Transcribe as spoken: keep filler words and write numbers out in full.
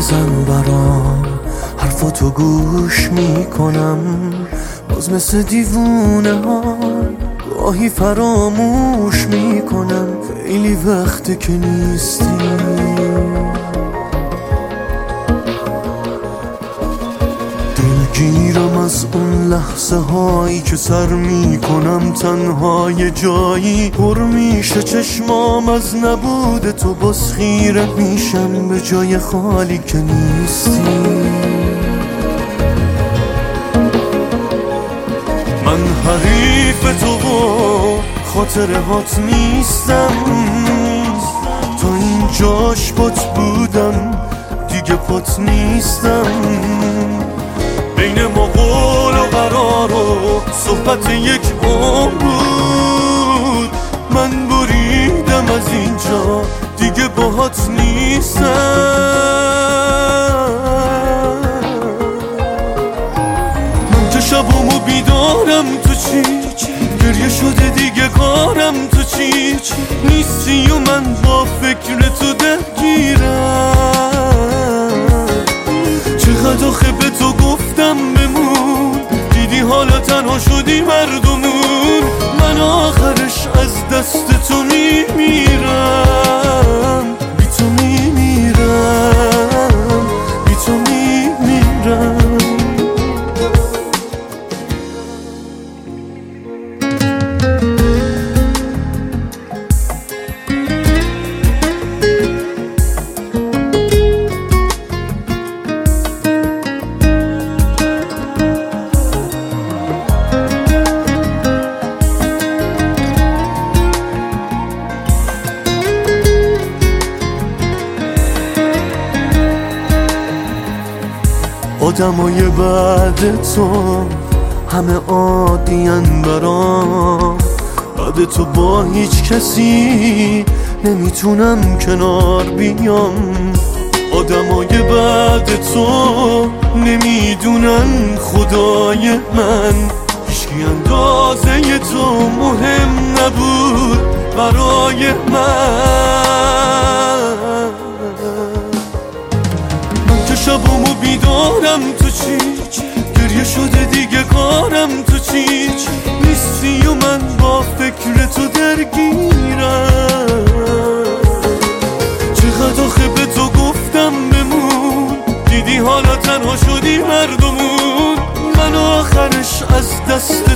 بزن برام، حرفاتو گوش میکنم، باز مثل دیوونه ها گاهی فراموش میکنم. خیلی وقته که نیستی، دلگیرم از اون لحظه هایی که سر میکنم تنها یه جایی. پر میشه چشمام از نبود تو، باز خیره میشم به جای خالی که نیستی. من حریف تو و خاطره هات نیستم، تا اینجاش پات بودم دیگه پات نیستم. بین ما قول و قرار و صحبت یک عمر بود، من بریدم از اینجا دیگه باهات نیستم. من که شبامو بیدارم تو چی، گریه شده دیگه کارم تو چی. نیستی و من با فکر تو درگیرم. چقدر آخه به تو گفتم بمون، دیدی حالا تنها شدی مردمون. من آخرش از دست تو میمیرم، بی تو میمیرم، بی تو میمیرم. آدمای بعد تو همه عادین برام، بعد تو با هیچ کسی نمیتونم کنار بیام. آدمای بعد تو نمیدونن خدای من، هیچکی اندازه تو مهم نبود برای من. من که شبامو بیدارم تو چی، گریه شده دیگه کارم تو چی. نیستی و من با فکر تو درگیرم. چقدر آخه به تو گفتم بمون، دیدی حالا تنها شدی مردمون. من آخرش از دست